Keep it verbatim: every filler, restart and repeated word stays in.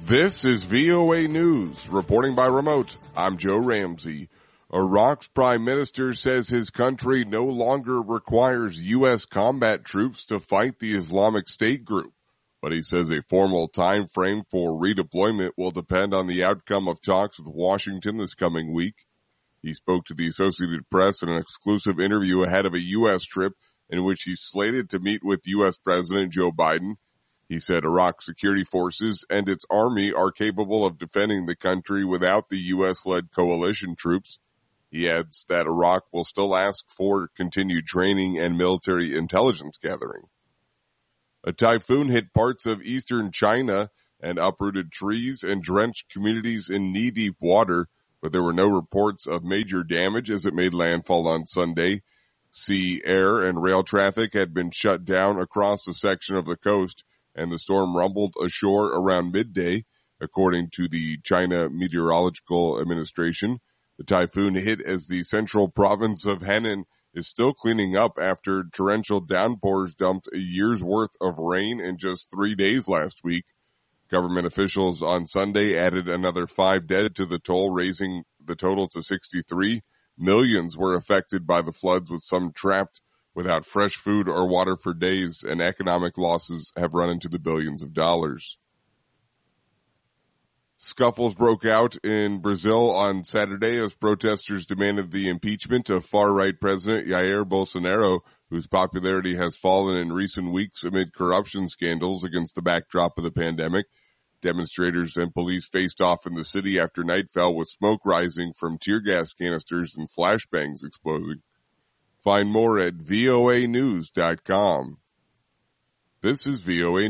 This is V O A News, reporting by remote. I'm Joe Ramsey. Iraq's prime minister says his country no longer requires U S combat troops to fight the Islamic State group, but he says a formal time frame for redeployment will depend on the outcome of talks with Washington this coming week. He spoke to the Associated Press in an exclusive interview ahead of a U S trip in which he's slated to meet with U S President Joe Biden. He said Iraq's security forces and its army are capable of defending the country without the U S-led coalition troops. He adds that Iraq will still ask for continued training and military intelligence gathering. A typhoon hit parts of eastern China and uprooted trees and drenched communities in knee-deep water, but there were no reports of major damage as it made landfall on Sunday. Sea, air, and rail traffic had been shut down across a section of the coast, and the storm rumbled ashore around midday, according to the China Meteorological Administration. The typhoon hit as the central province of Henan is still cleaning up after torrential downpours dumped a year's worth of rain in just three days last week. Government officials on Sunday added another five dead to the toll, raising the total to sixty-three. Millions were affected by the floods, with some trapped without fresh food or water for days, and economic losses have run into the billions of dollars. Scuffles broke out in Brazil on Saturday as protesters demanded the impeachment of far-right President Jair Bolsonaro, whose popularity has fallen in recent weeks amid corruption scandals against the backdrop of the pandemic. Demonstrators and police faced off in the city after night fell, with smoke rising from tear gas canisters and flashbangs exploding. Find more at V O A news dot com. This is V O A